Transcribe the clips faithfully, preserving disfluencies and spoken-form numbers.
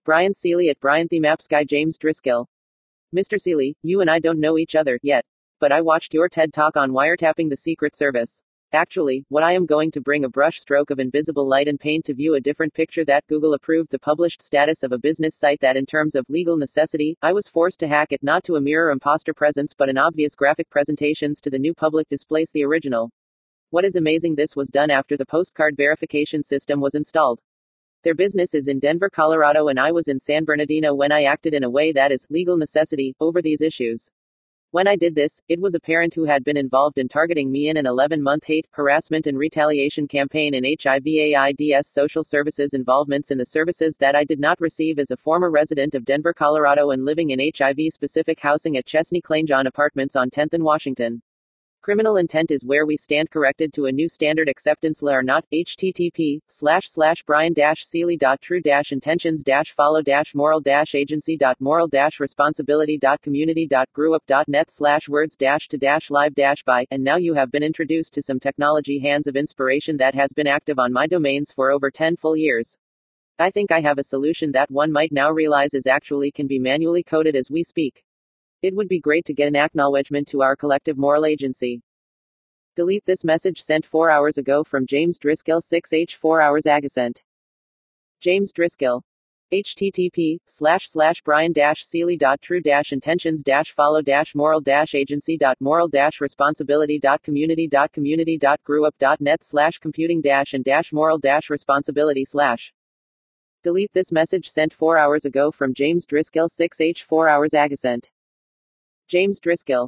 Brian Seeley at Brian the Maps Guy. James Driscoll. Mister Seeley, you and I don't know each other yet, but I watched your TED Talk on wiretapping the Secret Service. Actually, what I am going to bring a brush stroke of invisible light and paint to view a different picture that Google approved the published status of a business site that in terms of legal necessity, I was forced to hack it not to a mirror imposter presence but an obvious graphic presentations to the new public displays the original. What is amazing, this was done after the postcard verification system was installed. Their business is in Denver, Colorado, and I was in San Bernardino when I acted in a way that is legal necessity over these issues. When I did this, it was a parent who had been involved in targeting me in an eleven month hate, harassment and retaliation campaign in H I V AIDS social services involvements in the services that I did not receive as a former resident of Denver, Colorado and living in H I V-specific housing at Chesney Clainjohn Apartments on tenth and Washington. Criminal intent is where we stand, corrected to a new standard acceptance layer, not http slash slash brian dash seeley dot true dash intentions dash follow dash moral dash agency dot moral dash responsibility dot community dot grew up dot net slash words dash to dash live dash by. And now you have been introduced to some technology hands of inspiration that has been active on my domains for over ten full years. I think I have a solution that one might now realize is actually can be manually coded as we speak. It would be great to get an acknowledgement to our collective moral agency. Delete this message sent four hours ago from James Driscoll six H four hours Agasent. James Driscoll. http slash slash brian dash seeley dot true dash intentions dash follow dash moral dash agency dot moral dash responsibility dot community dot community dot grew up dot net slash computing dash and dash moral dash responsibility slash. Delete this message sent four hours ago from James Driscoll six H four hours Agasent. James Driscoll.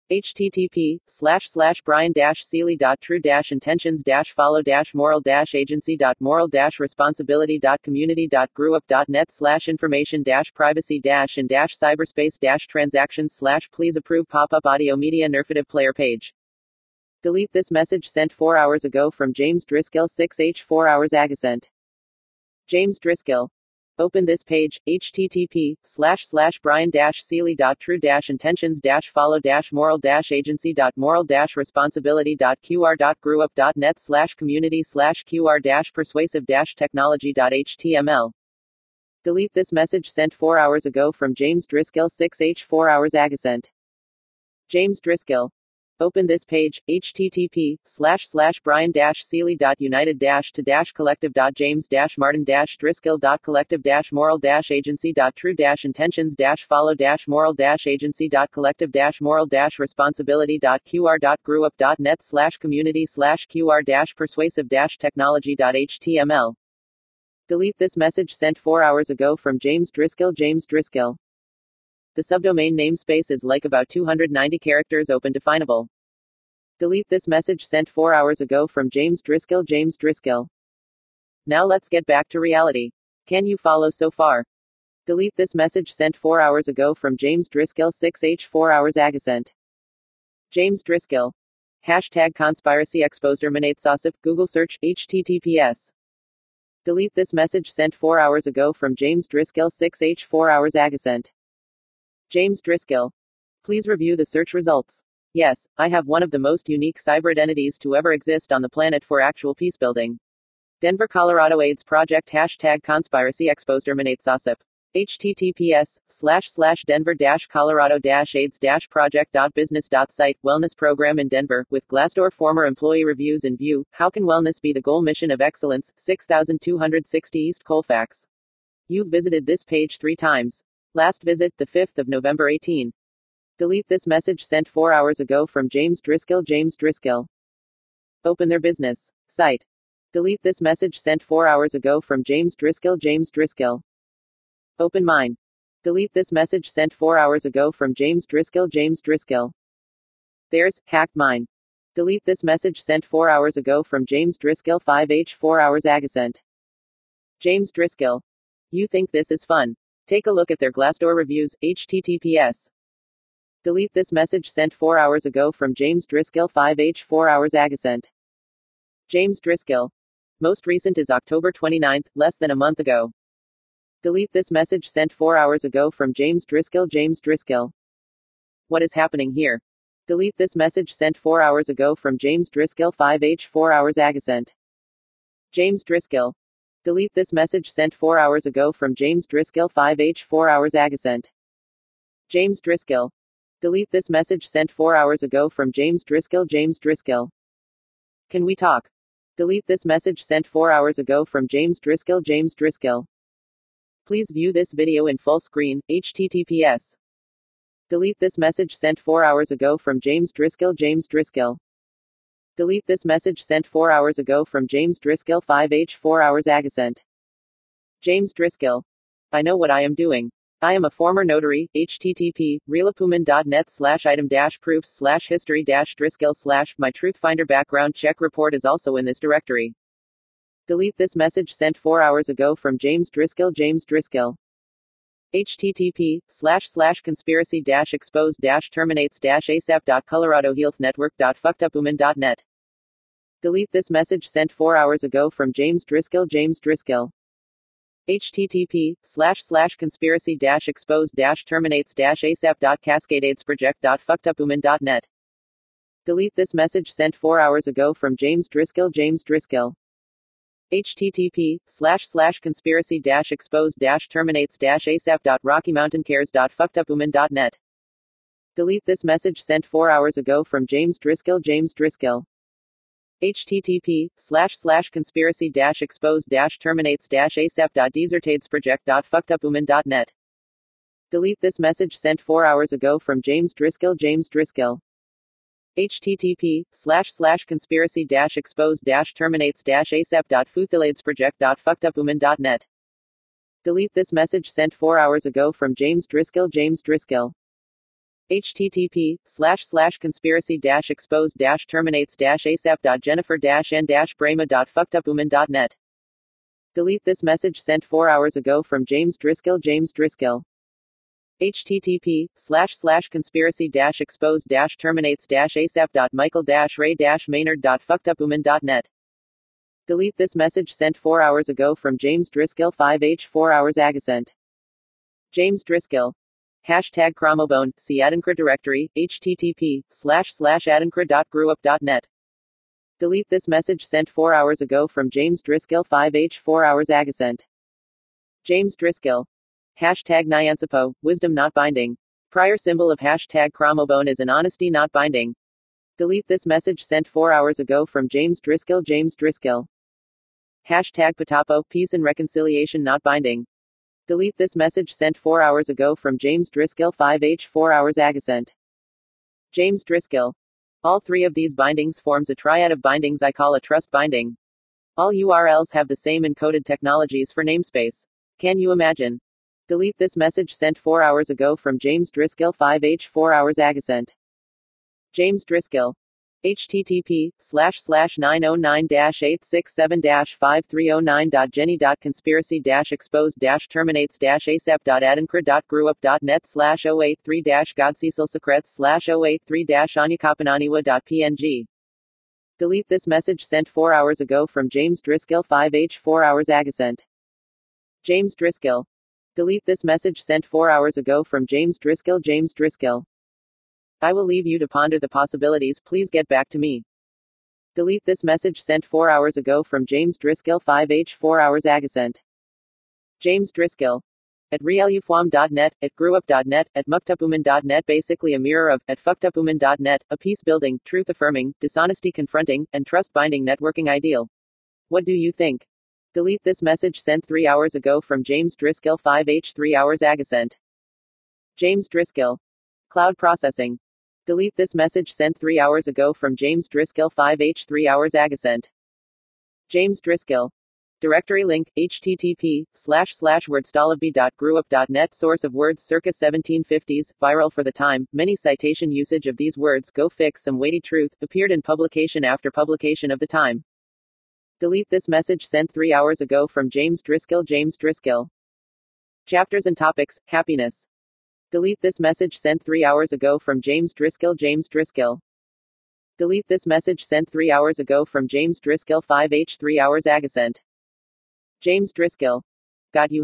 http slash slash brian dash seeley dot true dash intentions dash follow dash moral dash agency dot moral dash responsibility dot community dot grew up dot net slash information dash privacy dash and dash cyberspace dash transactions slash please approve pop-up audio media nerfative player page. Delete this message sent four hours ago from James Driscoll six H four hours Agasent. James Driscoll. Open this page, http slash slash brian dash seeley dot true dash intentions dash follow dash moral dash agency dot moral dash responsibility dot qr dot grew up dot net slash community slash qr dash persuasive dash technology dot html. Delete this message sent four hours ago from James Driscoll six H four hours Agasent. James Driscoll. Open this page, http slash slash brian dash seeley dot united dash to dash collective dot james dash martin dash driscoll dot collective dash moral dash agency dot true dash intentions dash follow dash moral dash agency dot collective dash moral dash responsibility dot qr dot grew up dot net slash community slash qr dash persuasive dash technology dot html. Delete this message sent four hours ago from James Driscoll. James Driscoll. The subdomain namespace is like about two hundred ninety characters open definable. Delete this message sent four hours ago from James Driscoll. James Driscoll. Now let's get back to reality. Can you follow so far? Delete this message sent four hours ago from James Driscoll six H four hours Agasent. James Driscoll. Hashtag conspiracy exposed terminate SOSIP, Google search, https. Delete this message sent four hours ago from James Driscoll six H four hours Agasent. James Driscoll. Please review the search results. Yes, I have one of the most unique cyber identities to ever exist on the planet for actual peace building. Denver, Colorado AIDS Project hashtag conspiracy exposed terminate SOSIP. https slash slash denver dash colorado dash aids dash project dot business dot site wellness program in Denver with Glassdoor former employee reviews in view. How can wellness be the goal mission of excellence? six thousand two hundred sixty East Colfax. You've visited this page three times. Last visit, the fifth of November eighteenth. Delete this message sent four hours ago from James Driscoll. James Driscoll. Open their business site. Delete this message sent four hours ago from James Driscoll. James Driscoll. Open mine. Delete this message sent four hours ago from James Driscoll. James Driscoll. There's hacked mine. Delete this message sent four hours ago from James Driscoll five H four hours Agasent. James Driscoll. You think this is fun? Take a look at their Glassdoor reviews, https. Delete this message sent four hours ago from James Driscoll five H four hours Agasent. James Driscoll. Most recent is October twenty-ninth, less than a month ago. Delete this message sent four hours ago from James Driscoll. James Driscoll. What is happening here? Delete this message sent four hours ago from James Driscoll five H four hours Agasent. James Driscoll. Delete this message sent four hours ago from James Driscoll five H four hours Agacent. James Driscoll. Delete this message sent four hours ago from James Driscoll James Driscoll. Can we talk? Delete this message sent four hours ago from James Driscoll James Driscoll. Please view this video in full screen, H T T P S. Delete this message sent four hours ago from James Driscoll James Driscoll. Delete this message sent four hours ago from James Driscoll five H four hours Agacent. James Driscoll. I know what I am doing. I am a former notary, http, realapuman.net slash item dash proofs slash history dash Driscoll slash my Truthfinder background check report is also in this directory. Delete this message sent four hours ago from James Driscoll James Driscoll. http, slash slash conspiracy dash exposed dash terminates dash asap.coloradohealthnetwork.fuckedupuman.net. Delete this message sent four hours ago from James Driscoll James Driscoll. http, slash slash conspiracy dash exposed dash terminates dash asap.cascadeadsproject.fuckedupuman.net. Delete this message sent four hours ago from James Driscoll James Driscoll. http, slash slash conspiracy dash exposed dash terminates dash asap.rockymountaincares.fuckedupuman.net. Delete this message sent four hours ago from James Driscoll James Driscoll. http, slash slash conspiracy dash exposed dash terminates dash asap.desertadesproject.fuckedupuman.net. Delete this message sent four hours ago from James Driscoll James Driscoll. http, slash slash conspiracy dash exposed dash terminates dash asap.futhiladesproject.fuckedupuman.net. Delete this message sent four hours ago from James Driscoll James Driscoll. http, slash slash conspiracy dash exposed dash terminates dash asap.jennifer dash n dash brahma.fuckedupuman.net. Delete this message sent four hours ago from James Driscoll James Driscoll. http, slash slash conspiracy dash exposed dash terminates dash asap.michael dash ray dash maynard.fuckedupuman.net. Delete this message sent four hours ago from James Driscoll five H four hours Agacent. James Driscoll. Hashtag Cromobone, see Adinkra directory, http, slash slash adinkra.grewup.net. Delete this message sent four hours ago from James Driscoll five H four hours Agacent. James Driscoll. Hashtag Nyansapo, wisdom not binding. Prior symbol of hashtag Cromobone is an honesty not binding. Delete this message sent four hours ago from James Driscoll James Driscoll. Hashtag Patapo, peace and reconciliation not binding. Delete this message sent four hours ago from James Driscoll five H four hours Agacent. James Driscoll. All three of these bindings forms a triad of bindings I call a trust binding. All U R Ls have the same encoded technologies for namespace. Can you imagine? Delete this message sent four hours ago from James Driscoll five H four hours Agacent. James Driscoll. http, slash slash nine oh nine dash eight six seven dash five three oh nine.jenny.conspiracy dash exposed dash terminates dash asap.adinkra.grewup.net slash oh eight three dash godcecilsecrets slash oh eight three dash anyakapananiwa.png. Delete this message sent four hours ago from James Driscoll five H four hours Agacent. James Driscoll. Delete this message sent four hours ago from James Driscoll James Driscoll. I will leave you to ponder the possibilities, please get back to me. Delete this message sent four hours ago from James Driscoll five H four hours Agacent. James Driscoll. At realufwam dot net, at grewup dot net, at muckedupuman dot net, basically a mirror of, at fuckedupuman dot net, a peace building, truth affirming, dishonesty confronting, and trust binding networking ideal. What do you think? Delete this message sent three hours ago from James Driscoll five H three hours Agacent. James Driscoll. Cloud processing. Delete this message sent three hours ago from James Driscoll five H three hours Agacent. James Driscoll. Directory link, http, slash slash wordstalabby.grewup.net. Source of words circa seventeen fifties, viral for the time, many citation usage of these words, go fix some weighty truth, appeared in publication after publication of the time. Delete this message sent three hours ago from James Driscoll James Driscoll. Chapters and topics, happiness. Delete this message sent three hours ago from James Driscoll James Driscoll. Delete this message sent three hours ago from James Driscoll five H three hours Agacent. James Driscoll. Got you hooked.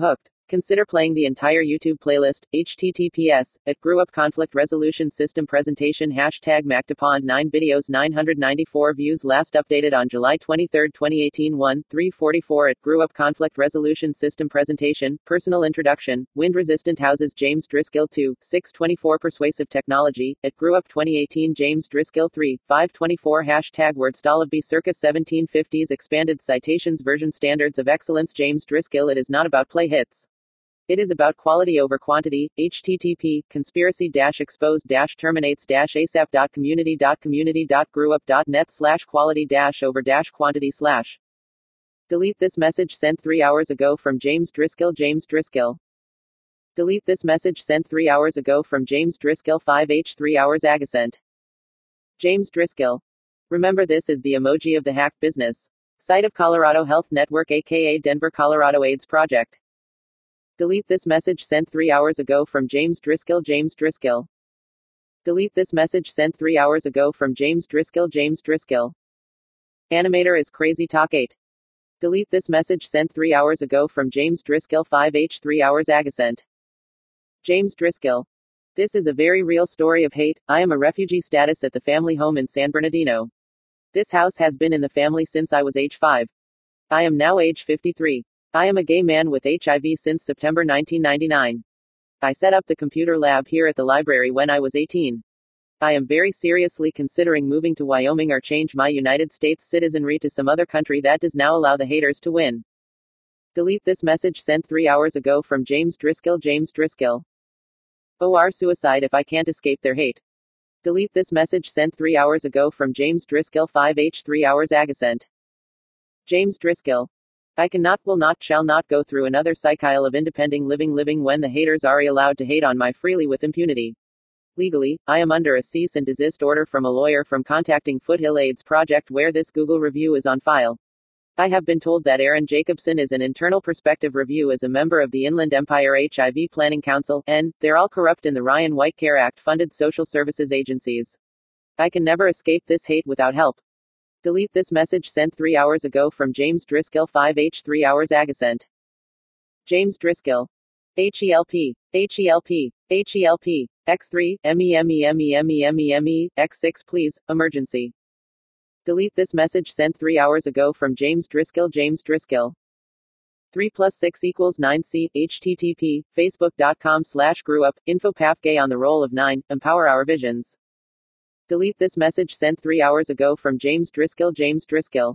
Consider playing the entire YouTube playlist. Https at Grew Up Conflict Resolution System Presentation Hashtag MacDepond nine videos nine hundred ninety-four views last updated on July twenty-third twenty eighteen one three forty-four at Grew Up Conflict Resolution System Presentation Personal Introduction Wind Resistant Houses James Driscoll two six twenty-four Persuasive Technology at Grew Up twenty eighteen James Driscoll three five twenty-four Hashtag WordStolivB Circa seventeen fifties Expanded Citations Version Standards of Excellence James Driscoll. It is not about play hits. It is about quality over quantity. Http conspiracy exposed terminates asap community community grewup dot net slash quality over quantity slash. Delete this message sent three hours ago from James Driscoll. James Driscoll. Delete this message sent three hours ago from James Driscoll. five H three hours Agasent. James Driscoll. Remember, this is the emoji of the hack business. Site of Colorado Health Network, aka Denver, Colorado AIDS Project. Delete this message sent three hours ago from James Driscoll. James Driscoll. Delete this message sent three hours ago from James Driscoll. James Driscoll. Animator is Crazy Talk eight. Delete this message sent three hours ago from James Driscoll. five H three hours Agasent. James Driscoll. This is a very real story of hate. I am a refugee status at the family home in San Bernardino. This house has been in the family since I was age five. I am now age fifty-three. I am a gay man with H I V since September nineteen ninety-nine. I set up the computer lab here at the library when I was eighteen. I am very seriously considering moving to Wyoming or change my United States citizenry to some other country that does now allow the haters to win. Delete this message sent three hours ago from James Driscoll. James Driscoll. Or suicide if I can't escape their hate. Delete this message sent three hours ago from James Driscoll. five H three hours Agasent. James Driscoll. I cannot, will not, shall not go through another cycle of independent living living when the haters are allowed to hate on my freely with impunity. Legally, I am under a cease and desist order from a lawyer from contacting Foothill AIDS Project where this Google review is on file. I have been told that Aaron Jacobson is an internal perspective review as a member of the Inland Empire H I V Planning Council, and they're all corrupt in the Ryan White Care Act funded social services agencies. I can never escape this hate without help. Delete this message sent three hours ago from James Driscoll. five H three hours Agasent. James Driscoll. HELP. HELP. HELP. X three, MEMEMEMEMEME, X six please, emergency. Delete this message sent three hours ago from James Driscoll. James Driscoll. three plus six equals nine C, http, facebook.com slash grewup, info path gay on the roll of nine, empower our visions. Delete this message sent three hours ago from James Driscoll. James Driscoll.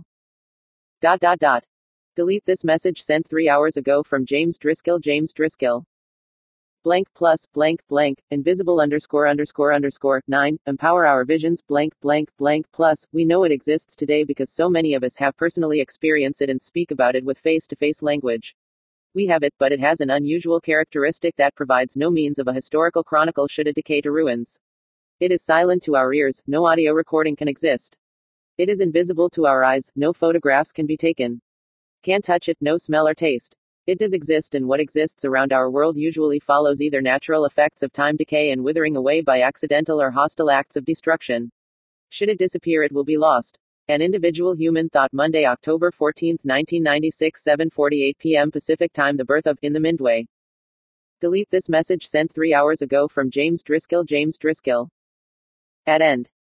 Dot dot dot. Delete this message sent three hours ago from James Driscoll. James Driscoll. Blank plus blank blank invisible underscore underscore underscore nine empower our visions blank blank blank plus. We know it exists today because so many of us have personally experienced it and speak about it with face-to-face language. We have it, but it has an unusual characteristic that provides no means of a historical chronicle should it decay to ruins. It is silent to our ears, no audio recording can exist. It is invisible to our eyes, no photographs can be taken. Can't touch it, no smell or taste. It does exist, and what exists around our world usually follows either natural effects of time decay and withering away by accidental or hostile acts of destruction. Should it disappear, it will be lost. An Individual Human Thought, Monday, October fourteenth, nineteen ninety-six, seven forty-eight p m Pacific Time. The birth of In the Midway. Delete this message sent three hours ago from James Driscoll. James Driscoll. At end.